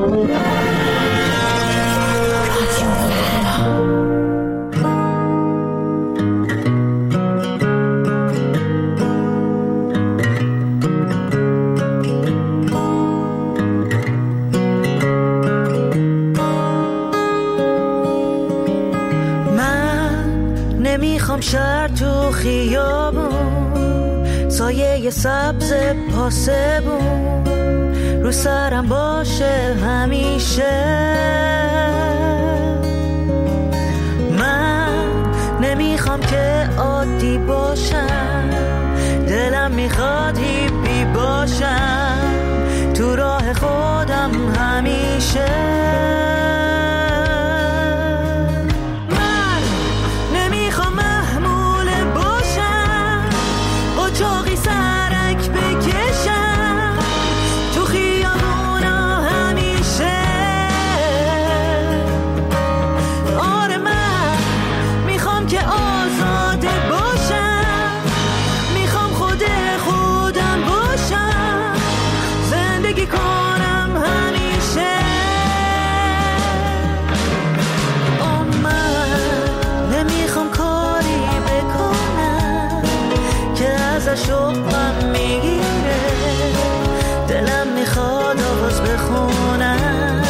نمیخوام شهر تو خیابون، سایه سبز پاسبون رو سرم باشه همیشه. من نمیخوام که عادی باشم، دلم میخواد هیپی باشم تو راه خودم همیشه. شوقم میگیره، دلم میخواد آواز بخونم.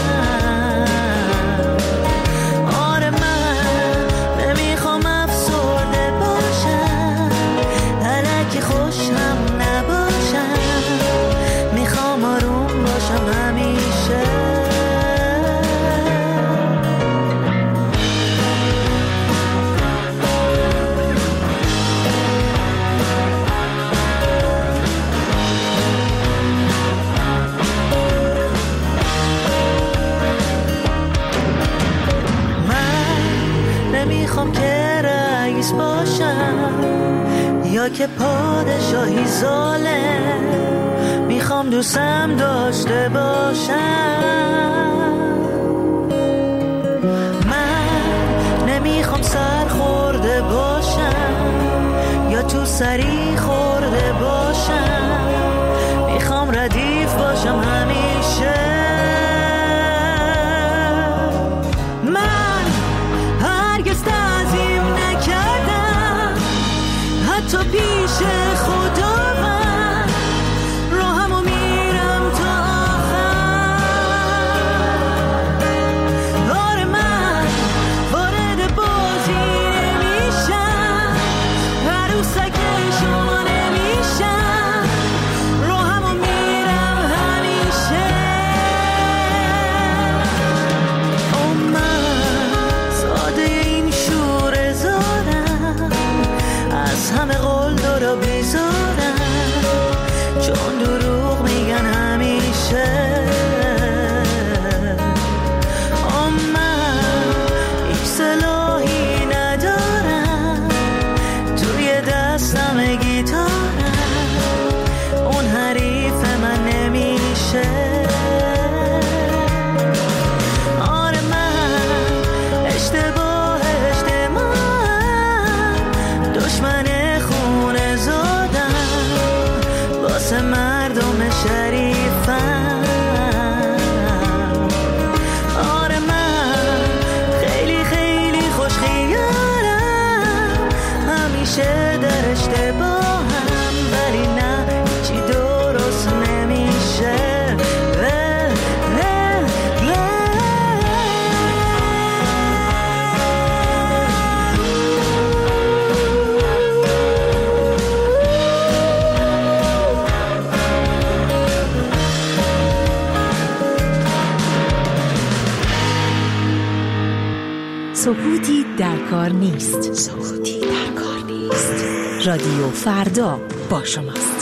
آره من نمیخوام افسرده باشم، الکی خوشم نباشم، میخوام آروم باشم همیشه. نمیخوام که رئیس باشم یا که پادشاهی ظالم، میخوام دوستم داشته باشم. من نمیخوام سر خورده باشم یا تو سری خورده باشم، میخوام ردیف باشم همیشه. تو پیش خدا من راهمو میرم تا آخر. آره من وارد بازی نمیشم، عروسک شما نمیشم، راهمو میرم همیشه. من ساده این شور زارم، از همه قول دارا بیزارم، چون دروغ میگن همیشه. من هیچ سلاحی ندارم، توی دستم گیتارم، اون حریف من نمیشه. آره من اشتباه دشمن خونه زادم، واسه مردم شریفم. آره من خیلی خیلی خوش خیالم، همیشه در اشتباهم، ولی نه چی درست نمیشه. سکوتی در کار نیست. سکوتی در کار نیست. رادیو فردا با شماست.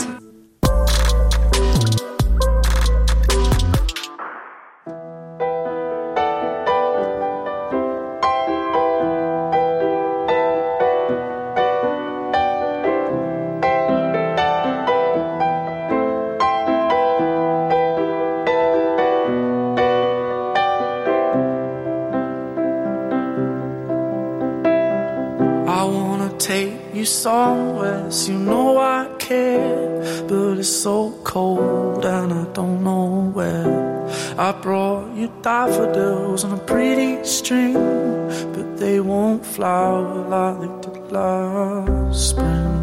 Somewhere, so you know I care, but it's so cold and I don't know where. I brought you daffodils on a pretty string, but they won't flower like they did last spring.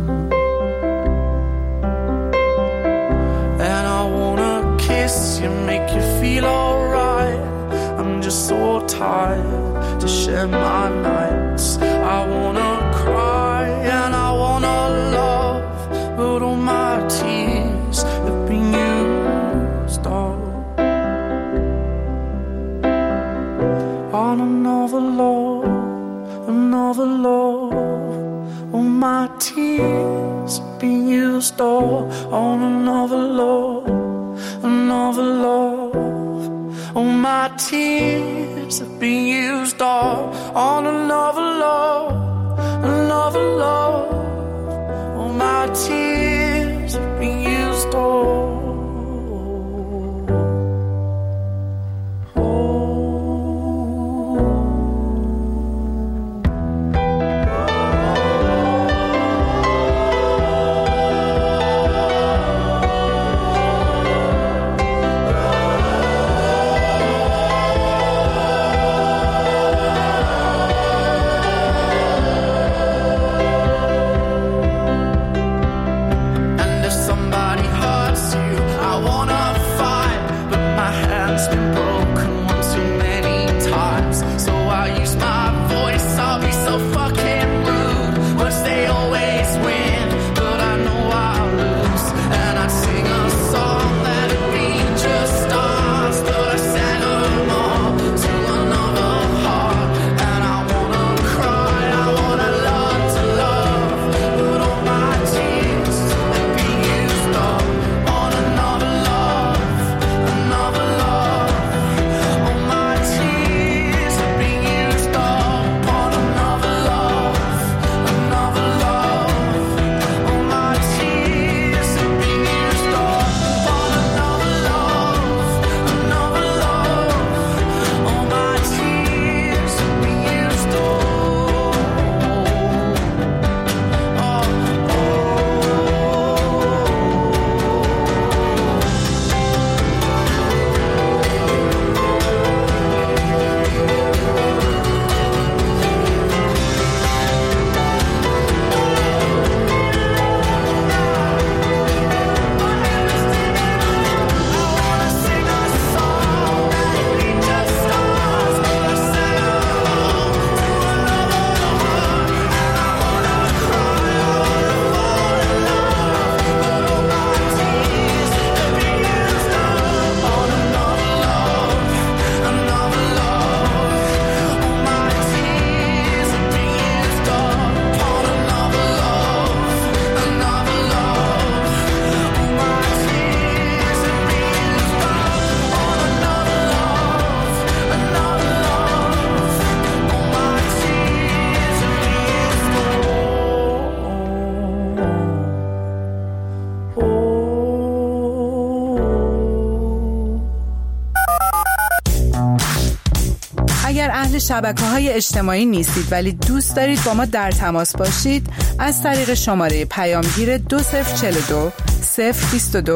And I wanna kiss you, make you feel alright. I'm just so tired to share my nights. I wanna cry and I wanna love, but all my tears have been used up on another love, another love. All my tears have been used up on another love, another love. All my tears have been used up on another love, another love. All my tears have been used up. شبکه‌های اجتماعی نیستید ولی دوست دارید با ما در تماس باشید، از طریق شماره پیامگیر 2042 022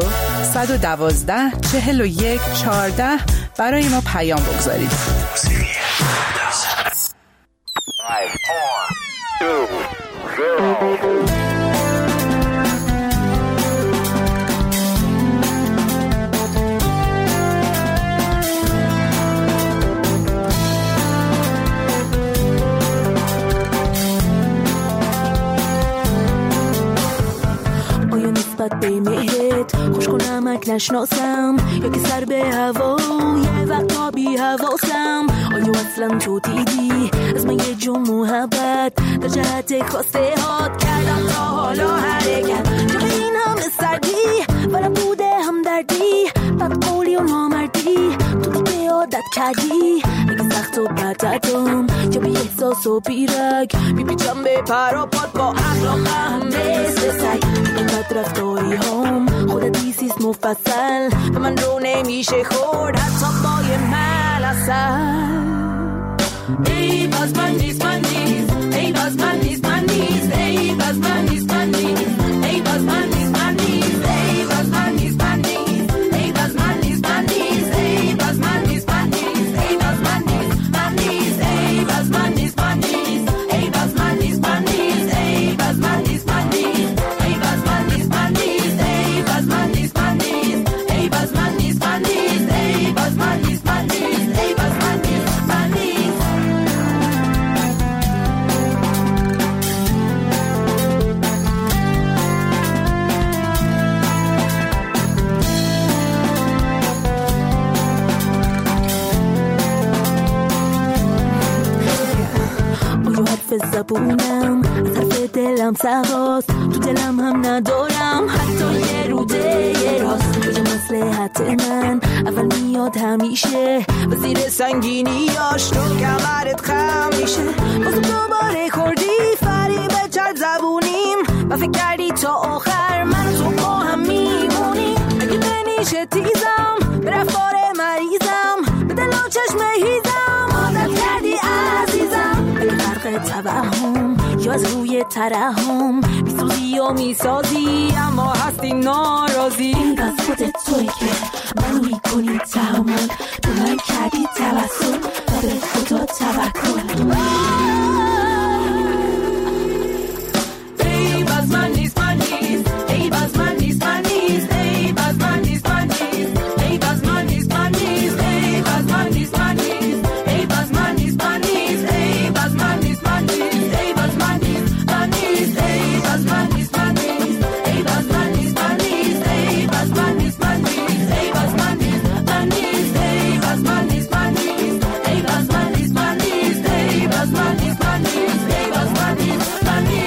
112 41 14 برای ما پیام بگذارید. 5 4 3 2 به مهرت خوش کنمک نشناسم یا که سر به هوا یه وقتا بی حواسم. آیا اصلا تو دیدی از من یه جون محبت در جهت خواسته هات کردم تا حالا حرکت چه این همه سردی و نبوده هم دردی بد قولی و نامردی تو دیگه عادت کردی اگه سخت و بدتم یا بی احساس و بیرک بیپیچم به پر و پاد با اخلاقم مثل سگ اینقدر رفتاری هم خودت دیسیست مفصل به من رو نمیشه خورد حتی با یه ملسل. ای باز من نیست من نیست ای باز من نیست من نیست ای باز من نیست من نیست ای باز من نیست من نیست ای باز من نیست من نیست ای باز من نیست من نیست ای باز من حرف زبونم، از حرف دلم سواست، تو دلم هم ندارم حتی یه روده یه راست. کجا مصلحت من اول میاد همیشه، و زیر سنگینیاش تو کمرت خم میشه. بازم دوباره خوردی فریب چرد زبونیم، و فکر کردی تا آخر من تو با هم میمونیم. اگه نمیشه تیزم به رفتار مریضم، به دل و چشم هیزم عادت کردی عزیزم. به غرق توهم یا از روی ترحم میسوزی و میسازی، اما هستی ناراضی. این از خودت توی که منو میکنی تحمل، به من کردی توسل و به خدا توکل. ای باز من نیست من نیست، ای باز من نیست من نیست، ای باز من نیست من نیست، ای باز من نیست من نیست، ای باز من نیست من نیست، ای باز من نیست من نیست، ای باز من نیست من نیست، ای باز من نیست من نیست، ای باز من نیست من نیست، ای باز من نیست من نیست، ای باز من نیست من نیست، ای باز من نیست من نیست، ای باز من نیست من نیست، ای باز من نیست من نیست، ای باز من نیست من نیست، ای باز من نیست من نیست.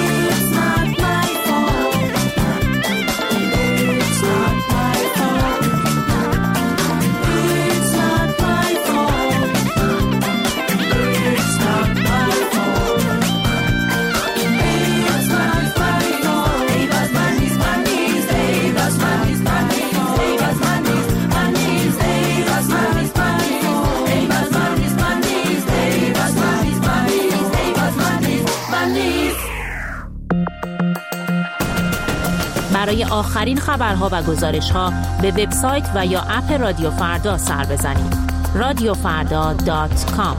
برای آخرین خبرها و گزارش‌ها به وبسایت و یا اپ رادیو فردا سر بزنید. radiofarda.com.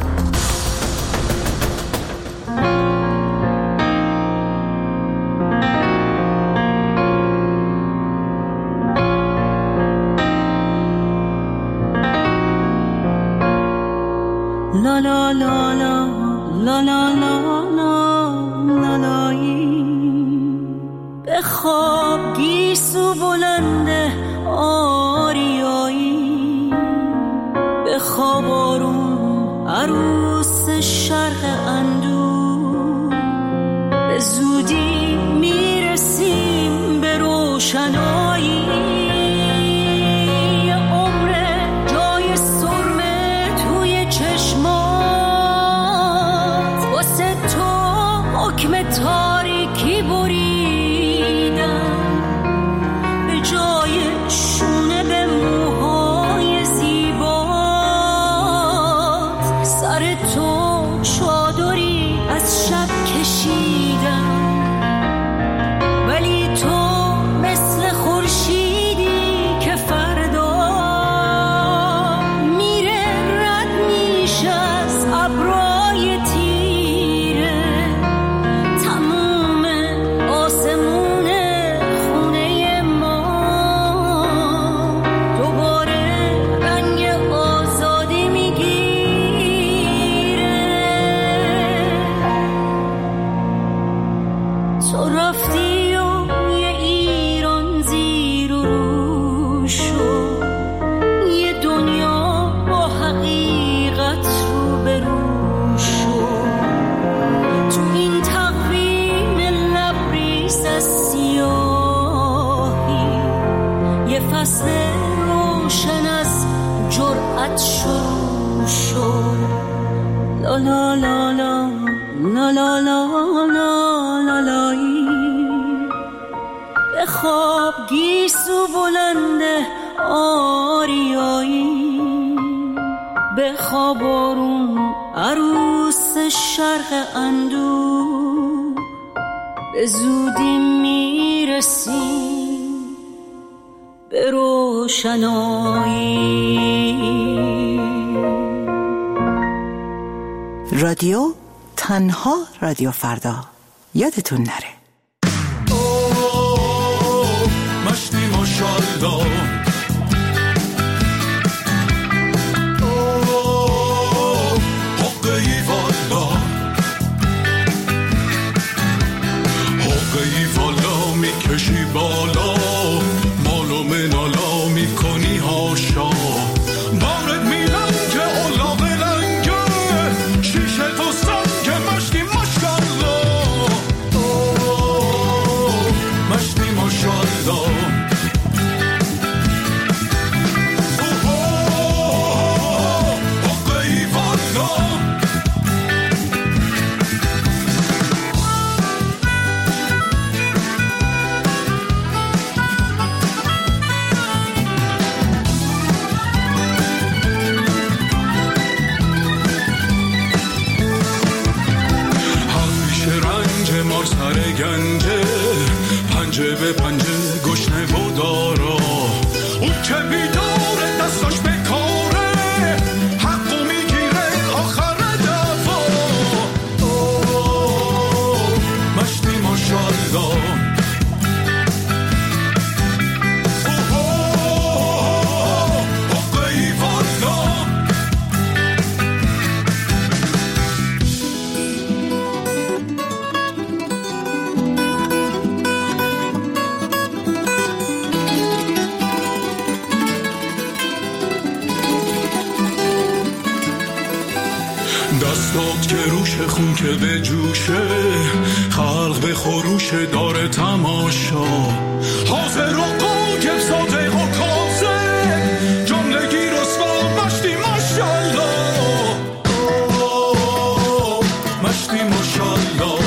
La la la la la la la la la به خواب گیسو بلنده آریایی، به خواب آروم عروس شرق اندو، به زودی میرسیم به روشنایی. عمر جای سرمه توی چشمات، واسه تو حکم تاریکی بری، به خواب گیسو بلنده آریایی، به خواب آروم عروس شرق اندو، به زودی میرسیم به روشنایی. رادیو تنها رادیو فردا، یادتون نره. مشتی ماشالله حقی والا حقی والا میکشی بالا، مالو منالا میکنی هاشا، بارت میلم که اولاغ رنگه شیشه تو سنگ مشتی ماشالله. پنجه گشنه و دارا، اون که بیداره دستاش بکاره حقو میگیره آخر دفا. مشتی ماشالله دستات که روش خون که به جوشه، خلق به خروش داره تماشا، حاضر و قایم ساده و کازه جملگی رسوا مشتی ماشالله. مشتی ماشالله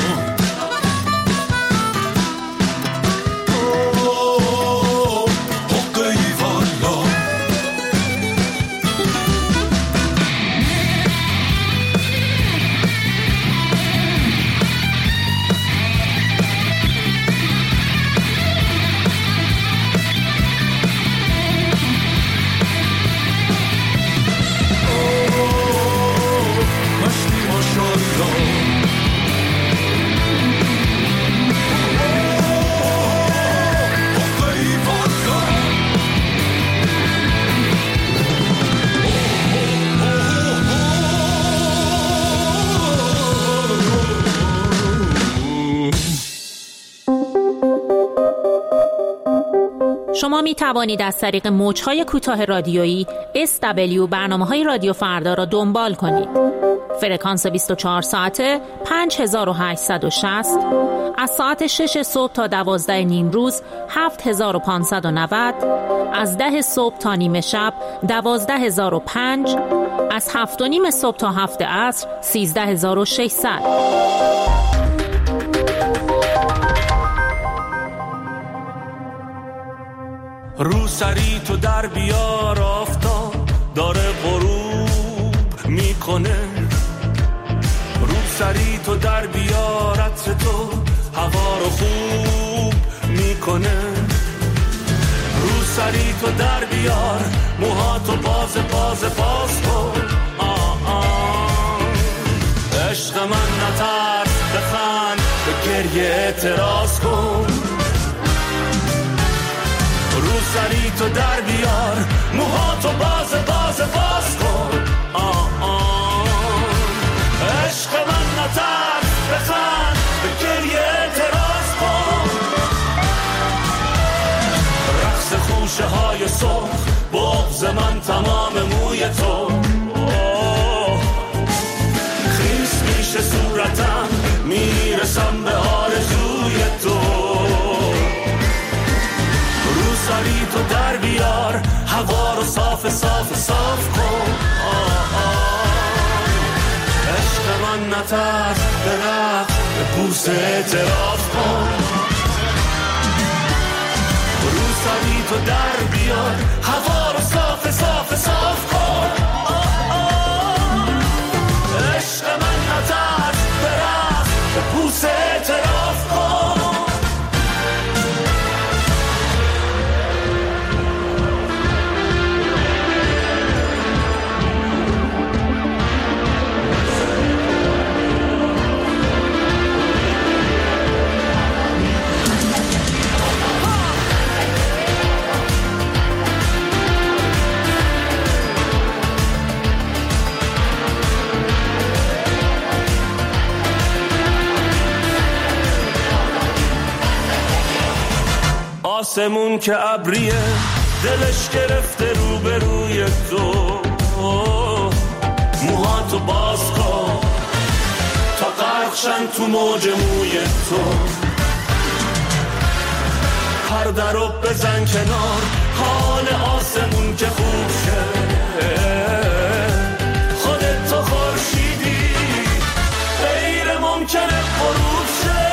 شما می توانید از طریق موج‌های کوتاه رادیویی SW برنامه‌های رادیو فردا را دنبال کنید. فرکانس 24 ساعته 5860، از ساعت 6 صبح تا 12 نیم روز 7590، از 10 صبح تا نیمه شب 12005، از 7 و نیم صبح تا 7 عصر 13600. رو سری تو در بیار آفتاب داره غروب میکنه، رو سری تو در بیار عطر تو هوا رو خوب میکنه، رو سری تو در بیار موهاتو باز کن. عشق من نترس بخند به گریه اعتراض کن، رو سری تو در بیار موهاتو باز کن. عشق من نترس بخند به گریه اعتراض کن، رقص خوشه های سرخ بغض من تمام موی تو، خیس میشه صورتم میرسم به آرزوی تو، رو سری تو در بیار هوا رو صاف کن. عشق من نترس به رقص به بوسه اعتراف کن، رو سری تو در بیار هوا رو صاف کن. عشق من نترس به رقص به بوسه اعتراف کن. آسمون که ابریه دلش گرفته روبروی تو، موهاتو باز کن تا غرقشن تو موج موی تو، پرده رو بزن کنار حال آسمون که خوب شه، خودت تو خورشیدی غیر ممکنه غروب شه.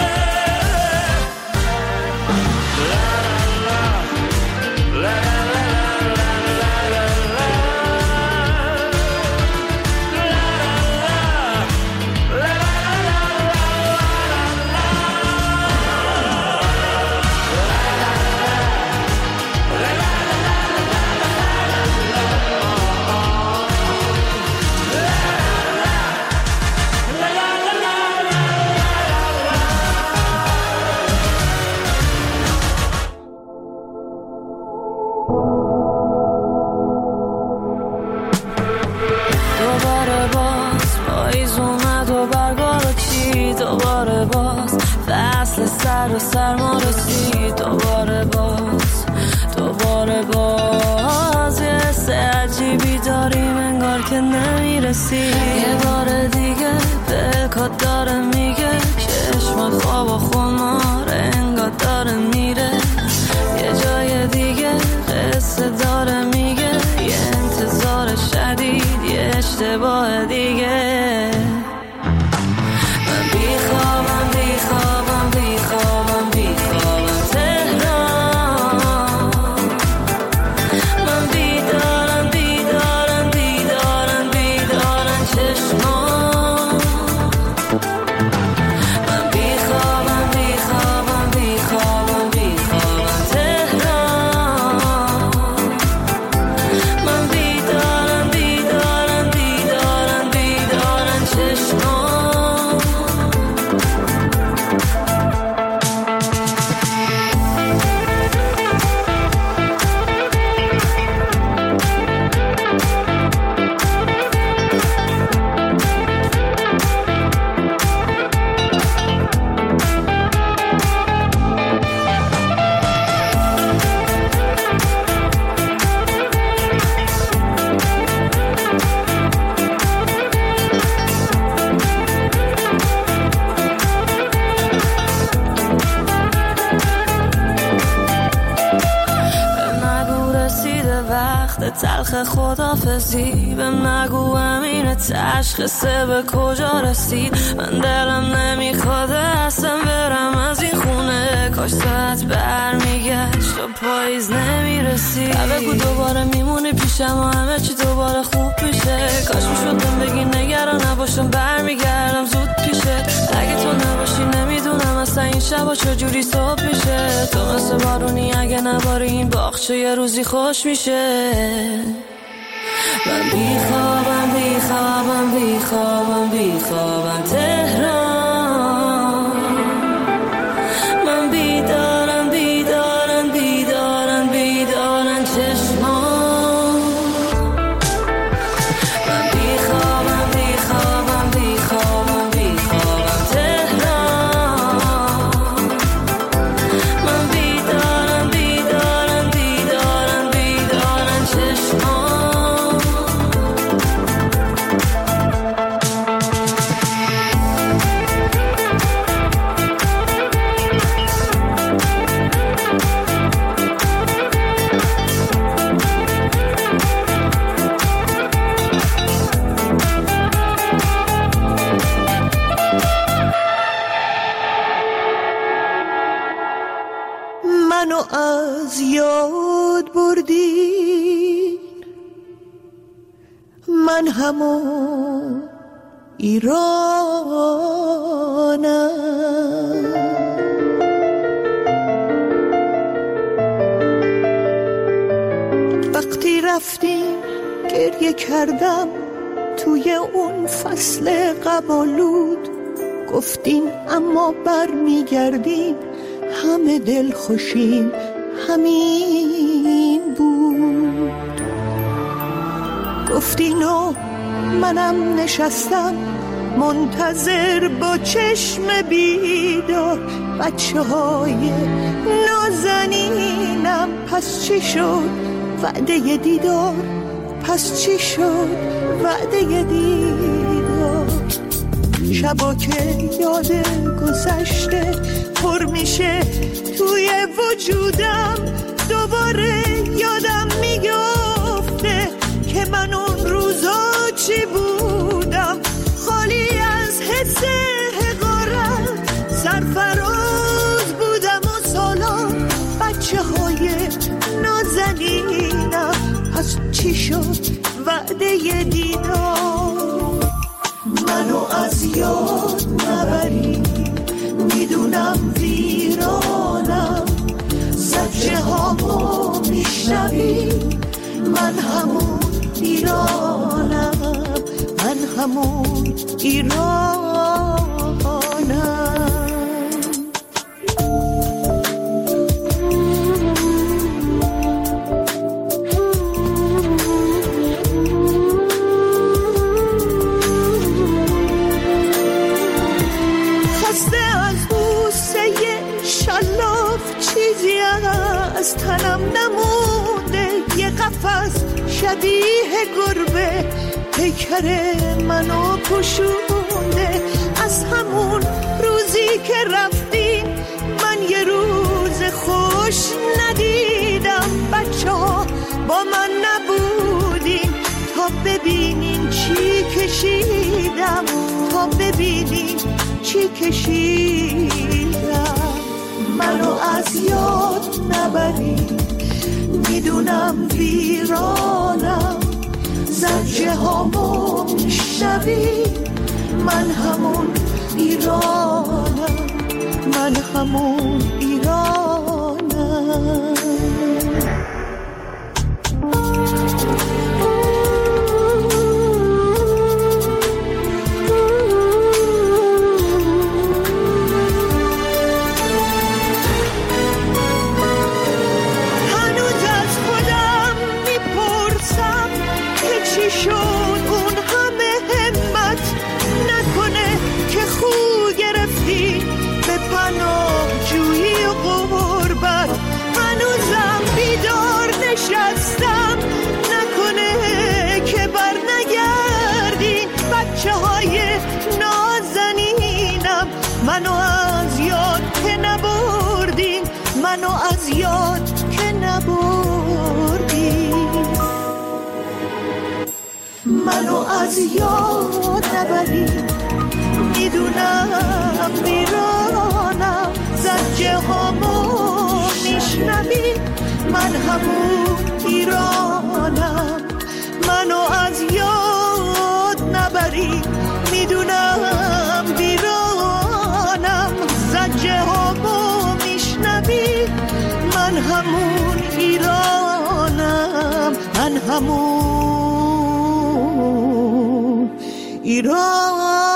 سرما رسید. دوباره باز یه حس عجیبی داریم انگار که نمیرسی. یه بار دیگه دلکات داره میگه چشم خواب و خمار انگار داره میره. یه جای دیگه قصه داره میگه یه انتظار شدید یه اشتباه دیگه. من بیخوابم تهران. من بیدارن چشمان. من بیخوابم تهران. من بیدارن چشمان. تلخ خدافزی بهم نگو امین تشخیصه به کجا رسید. من دلم نمیخواد اصلا برم از این خونه. کاش ساعت برمیگشت و پاییز نمیرسید. بگو دوباره میمونی پیشم و همه چی دوباره خوب میشه. کاش میشدم بگی نگران نباشم برمیگردم زود پیشه. اگه تو نباشی نمیدونم اصلا این شبا چجوری صبح میشه. تو مثل بارونی اگه نباری این باغچه یه روزی خوش میشه. من بیخوابم تهران. من بیدارن چشمان. من بیخوابم تهران. من بیدارن چشمان. منو از یاد بردین، من همون ایرانم. وقتی رفتین گریه کردم توی اون فصل قبالود. گفتین اما بر میگردین همه دل خوشیم همین بود. گفتین و منم نشستم منتظر با چشم بیدار. بچه های نازنینم پس چی شد وعده دیدار؟ پس چی شد وعده دیدار؟ شبا که یاد گذشته پر میشه توی وجودم، دوباره یادم میگفته که من اون روزا چی بودم. خالی از حس حقارت سرفراز بودم و سالان. بچه های نازنینم پس چی شد وعده دیدار؟ منو از یاد نبری، میدونم ویرانم. زجه هامو میشنوی، من همون ایرانم، من همون ایرانم. گربه پیکر منو پوشونده. از همون روزی که رفتی من یه روز خوش ندیدم. بچه ها با من نبودین تا ببینین چی کشیدم، تا ببینین چی کشیدم. منو از یاد نبری، میدونم ویرانم، زجه هامو میشنوی، من همون ایرانم، من همون ایرانم. منو از یاد که نبردین، منو از یاد که نبردین. منو از یاد نبرین، میدونم ویرانم، زجه هامو میشنوی، من همون ایرانم. منو از یاد نبرین، میدونم ویرانم، زجه هامو میشنوی، من همون ایرانم، من همون ایرانم.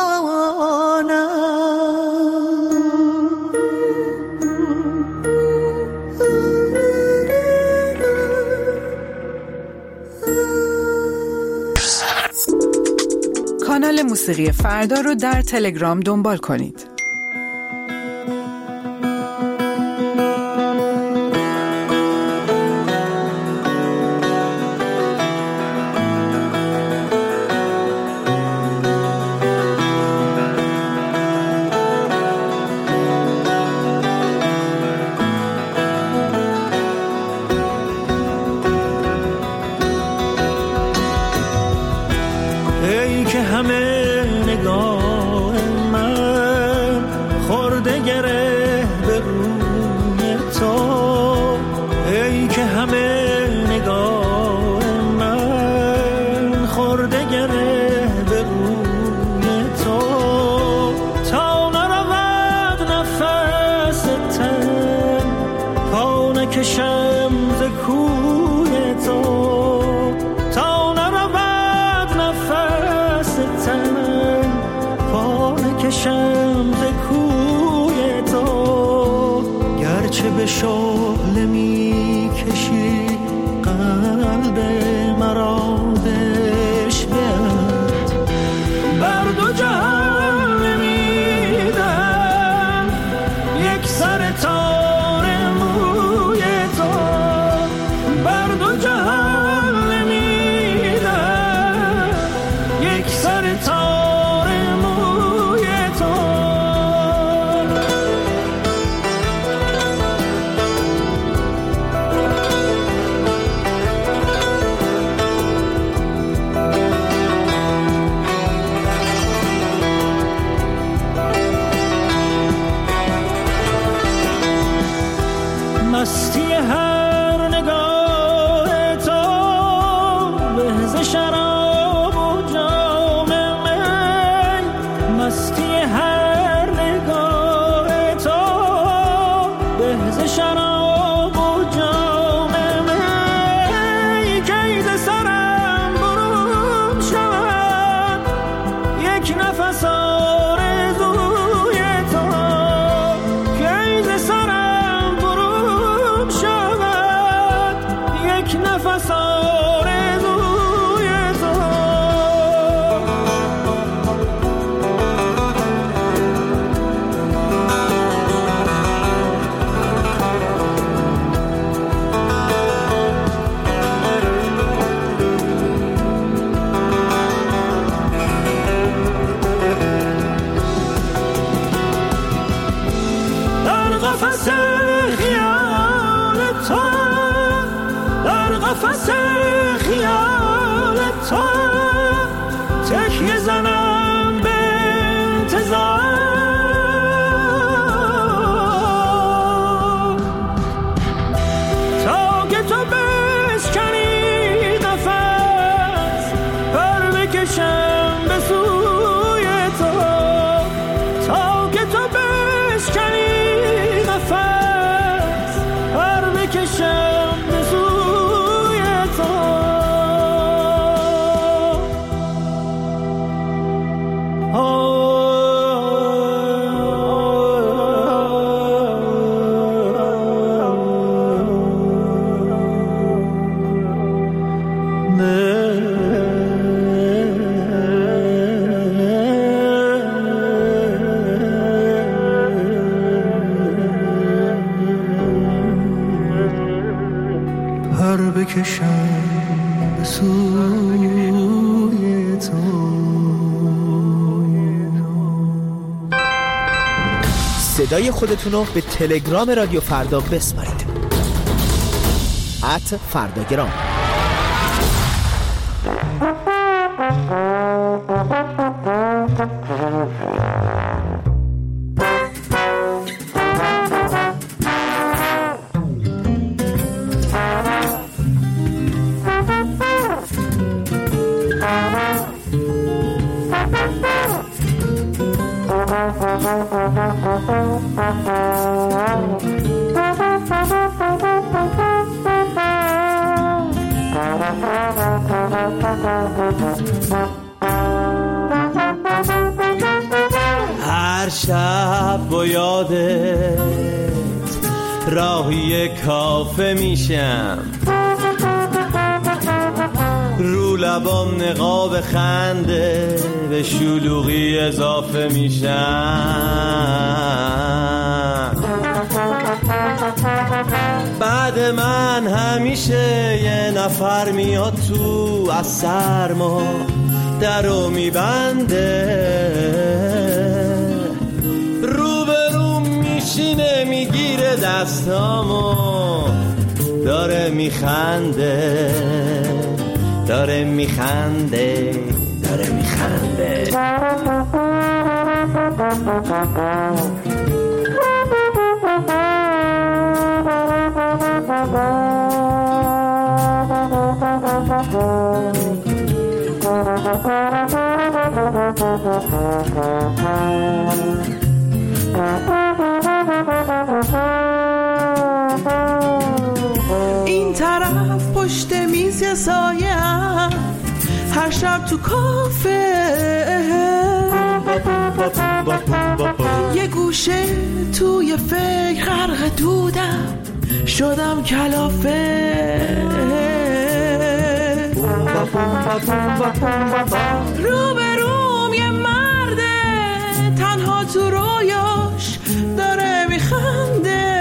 کانال موسیقی فردا رو در تلگرام دنبال کنید. شعله می کشی قلب مرا دش بیاد، بر دو جهان نمیدم یک سر تار موی تو، بر دو جهان نمیدم یک سر تار موی تو. مستی هر نگاه تو بهز شراب و جام من، صدای خودتون رو به تلگرام رادیو فردا بسپارید. @فرداگرام. هر شب با یادت راهی کافه میشم، رو لبام نقاب خنده به شلوغی اضافه میشم. بعد من همیشه یه نفر میاد تو از سرما درو میبنده، روبروم میشینه میگیره دستامو داره میخنده داره میخنده داره میخنده. این طرف پشت میز سایه‌ام، هر شب تو کافه یه گوشه توی فکر غرق دودم، شدم کلافه. روبروم یه مرده تنها تو رویاش داره میخنده،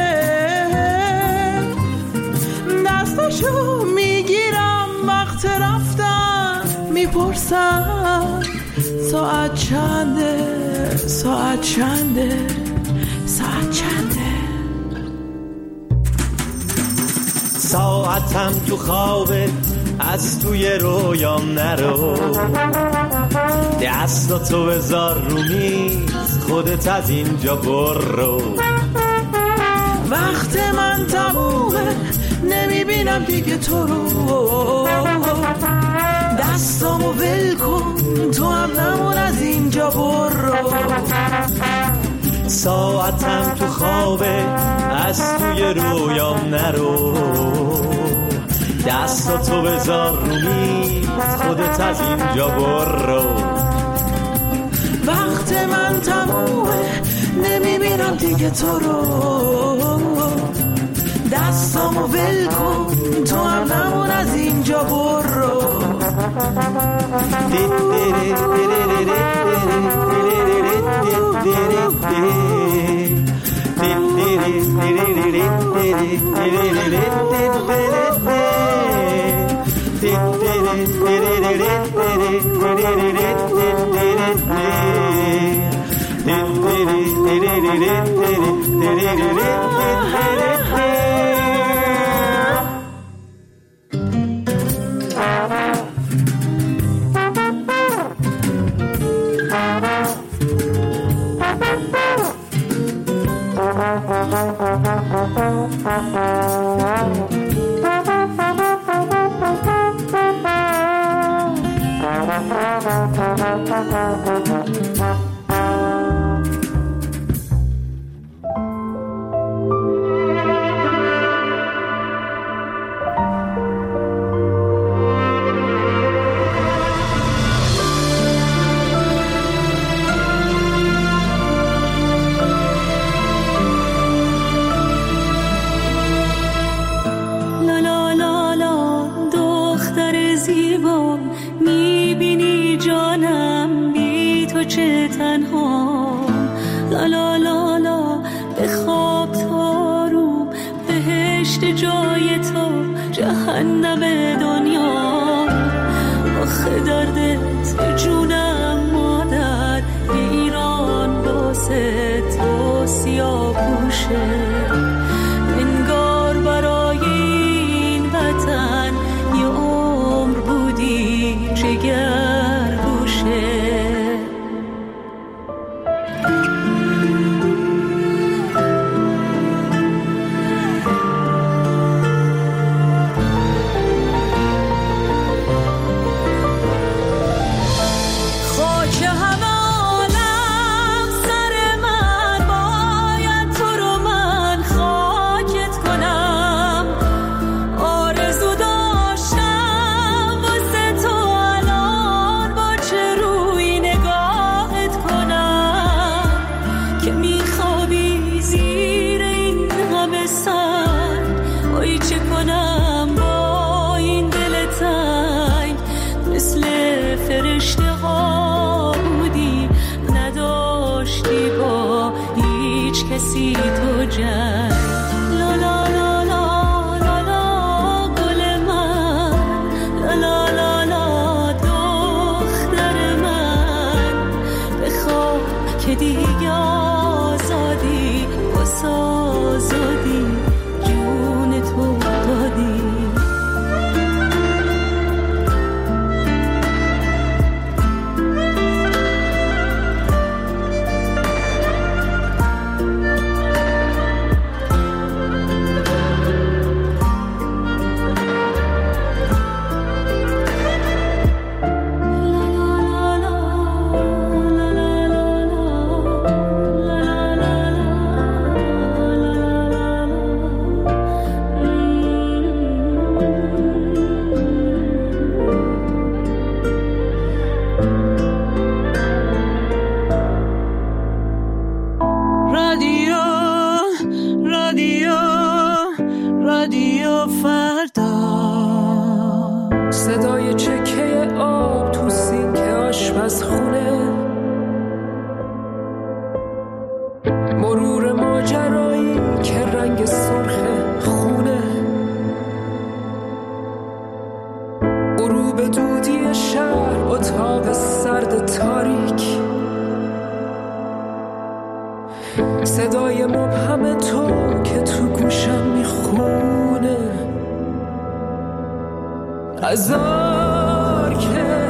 دستشو میگیرم وقت رفتن میپرسم ساعت چنده ساعت چنده ساعت چنده. ساعتم تو خوابت از توی رویام نرو، دستاتو بذار رو میز خودت از اینجا برو. وقت من تمومه نمیبینم دیگه تو رو، دستامو ول کن تو هم نمون از اینجا برو. ساعتم تو خوابه از توی رویام نرو، دستاتو بذار رو میز خودت از اینجا برو. وقت من تمومه نمیبینم دیگه تو رو، دستامو ول کن تو هم نمون از اینجا برو. چه تنها لا لا لا لا به خواب تاروم، بهشت جای تو جهنم دنیا. آخه دردت جونم مادر، ایران واسه تو سیاه دگر گوشه. کسی تو جنگ لا لا لا لا لا لا گل من لا لا لا لا دختر من بخواب که دیگه آزادی بس آزادی جون تو دادی. رادیو فردا، صدای چکه آب تو سینک آشپزخونه، مرور ماجرایی که رنگ سرخ خونه، غروب دودی شهر، اتاق سرد تاریک، صدای مبهم تو که تو گوشم میخونه، هزار که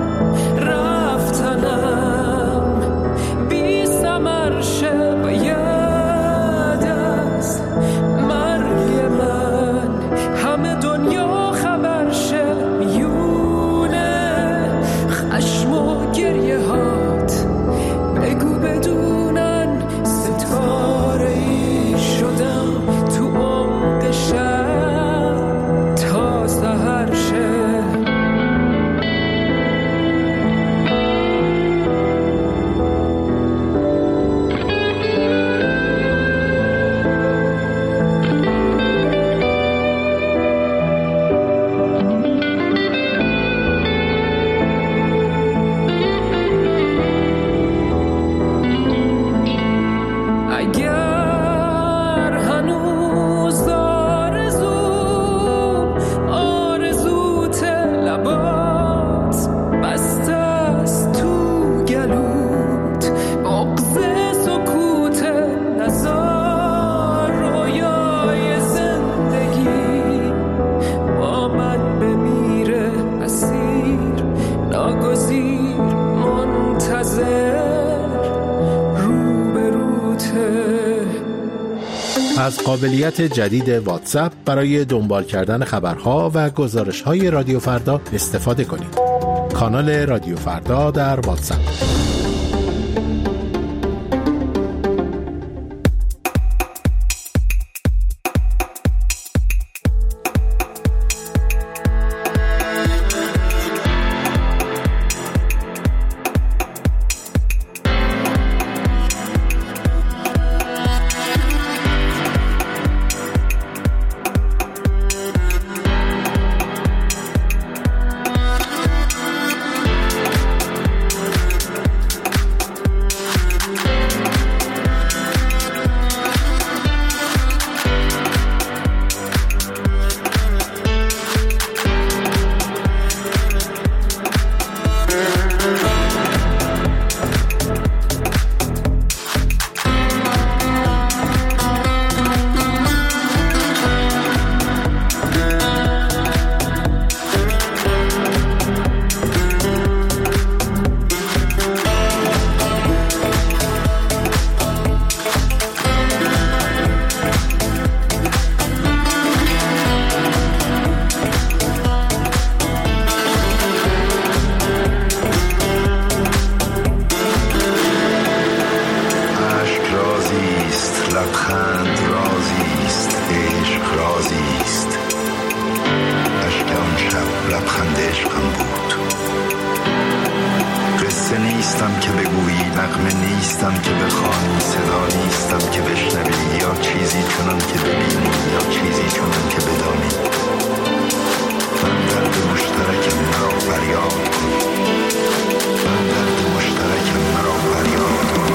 رفتنم بی ثمر شه و یاد از مرگ من همه دنیا خبر شه، میونه خشم و گریه هات بگو بدونن ستاره ای شدم تو عمق شب تا سحر شه. از قابلیت جدید واتساپ برای دنبال کردن خبرها و گزارش‌های رادیو فردا استفاده کنید. کانال رادیو فردا در واتساپ. قصه نیستم که بگویی، نغمه نیستم که بخوانی، صدا نیستم که بشنوی، یا چیزی چنان که ببینی یا چیزی چنان که بدانی. من درد مشترکم مرا فریاد کن، من درد مشترکم مرا فریاد کن.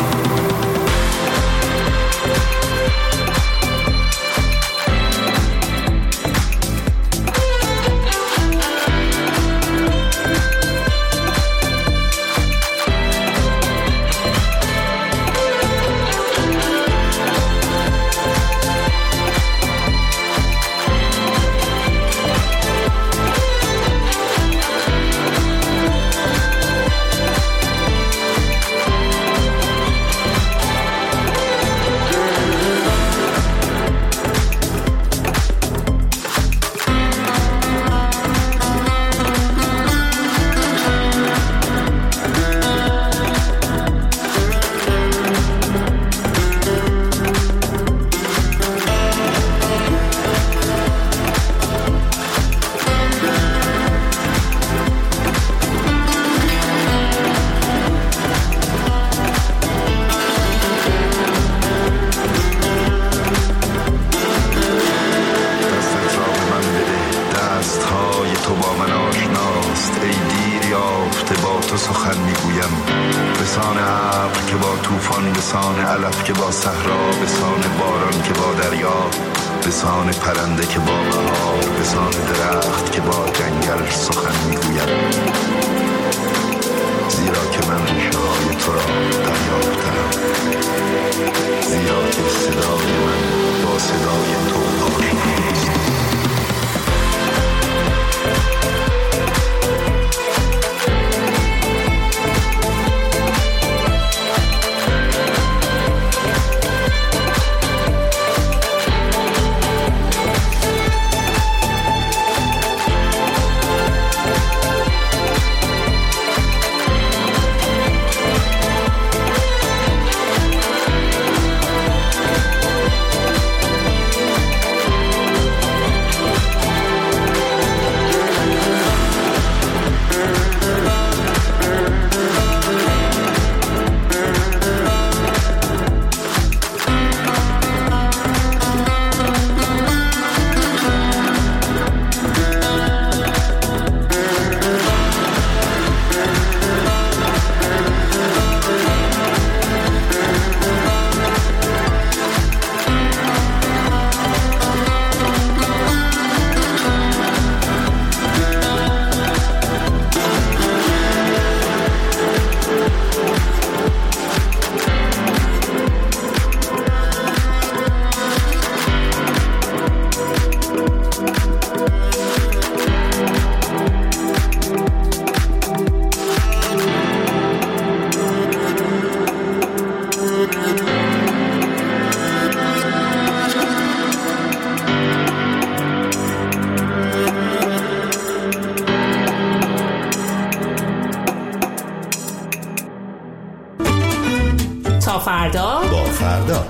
فردا با فردا.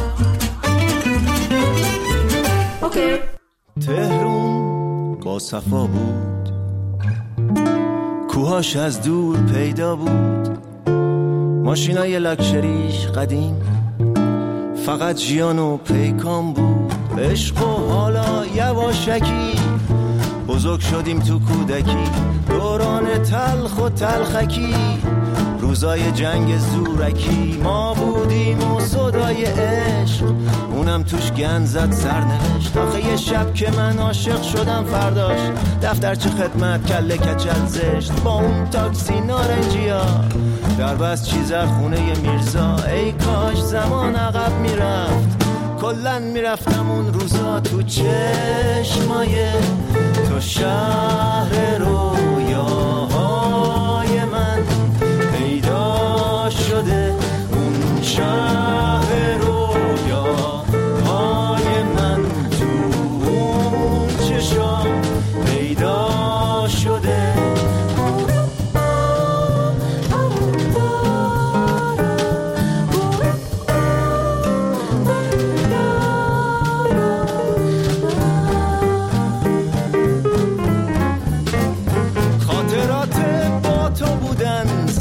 اوکی. تهرون با صفا بود، کوهاش از دور پیدا بود، ماشینای لاکچریش قدیم، فقط جیان و پیکان بود. عشق و حالا یواشکی بزرگ شدیم تو کودکی، دوران تلخ و تلخکی، روزای جنگ زورکی. ما بودیم و صدای عشق، اونم توش گند زد سرنوشت. آخه یه شب که من عاشق شدم فرداش دفترچه خدمت کله کچل زشت، با اون تاکسی نارنجیا در بس چیزر خونه میرزا. ای کاش زمان عقب میرفت، کلن میرفتم اون روزا تو چشمای تو شهر رویاهای من پیدا شده اون شهر رویاهای من تو اون چشام پیدا شده.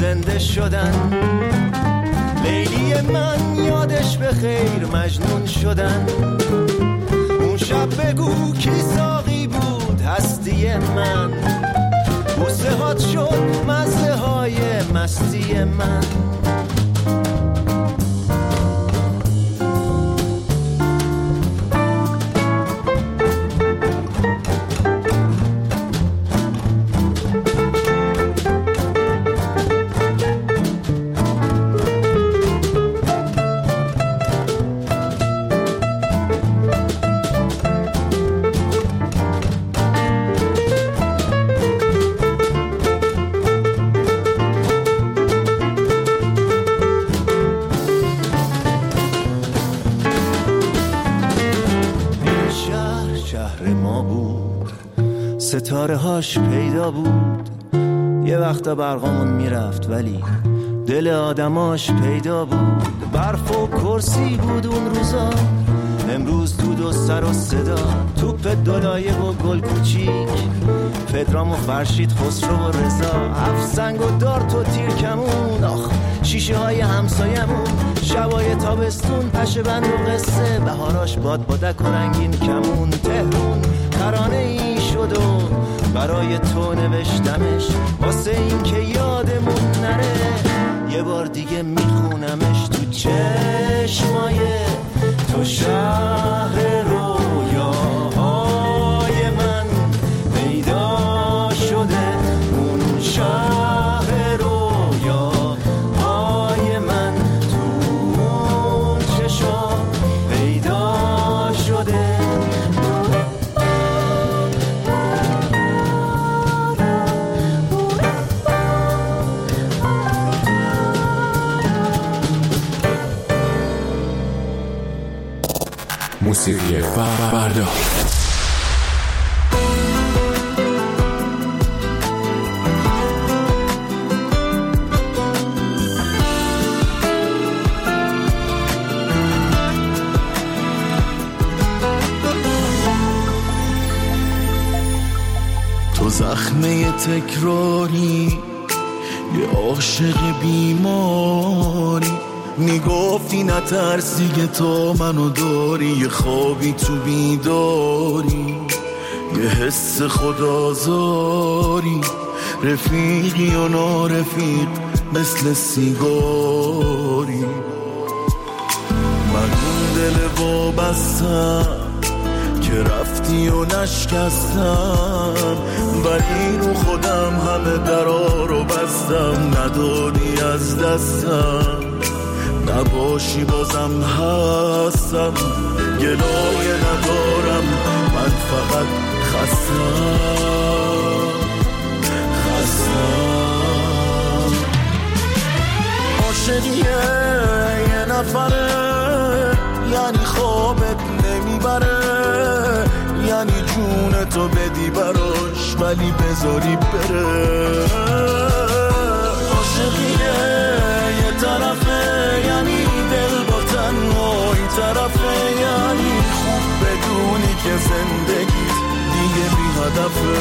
زنده شدن. لیلی من یادش به خیر مجنون شدن. اون شب بگو کی ساقی بود هستی من. بوسه هات شد مزه های مستی من. ستاره هاش پیدا بود. یه وقتا برقامون میرفت ولی دل آدماش پیدا بود. برف و کرسی بود اون روزا، امروز دود و سر و صدا. توپ دلایق و گل کوچیک، پدرام و فرشید، خسرو و رضا. افسنگ و دارت و تیر کمون، آخ شیشه های همسایمون. شبای تابستون پشه بند و قصه، بهاراش باد بادک و رنگین کمون. تهرون ترانه ای شد و برای تو نوشتمش، واسه این که یادمون نره. یه بار دیگه میخونمش تو چشمای تو. شهر رویاهای من پیدا شده، اون شهر رویاهای من تو اون چشم پیدا شده. موسیقی فردا. تو زخمه تکراری، یه عاشق بیماری. میگفتی نترسی که تو منو داری، یه خوابی تو بیداری، یه حس خدازاری. رفیقی و نارفیق مثل سیگاری. من اون دل وابستم که رفتی و نشکستم، ولی رو خودم همه درا رو بستم. ندادی از دستم، نباشی بازم هستم. گلایه ندارم، من فقط خستم. عاشقیه یه نفره، یعنی خوابت نمیبره، یعنی جون تو بدی براش ولی بذاری بره. عاشقیه یه طرفه، یعنی دل با تنهایی طرفه، یعنی خوب بدونی که زندگیت دیگه بی هدفه.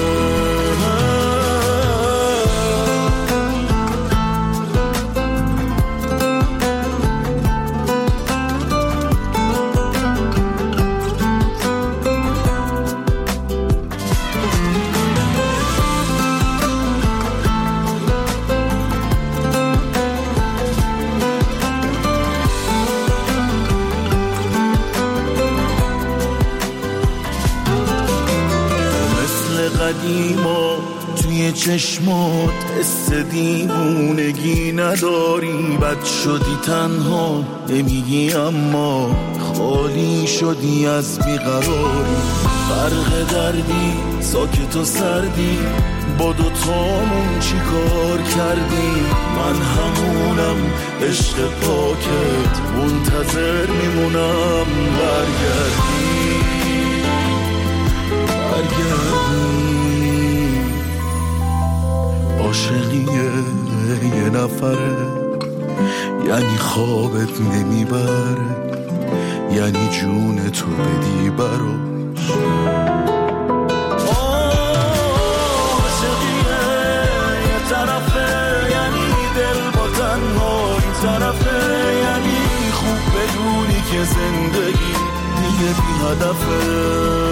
قدیما توی چشمات حس دیوونگی نداری. بد شدی تنها نمیگی اما خالی شدی از بیقراری. فرق دردی ساکت و سردی، با دوتامون چی کار کردی؟ من همونم عشق پاکت، منتظر میمونم برگردی. عاشقیه یه نفره، یعنی خوابت نمیبره، یعنی جون تو بدی براش. عاشقیه یه طرفه، یعنی دل زندگی دیگه بی هدفه.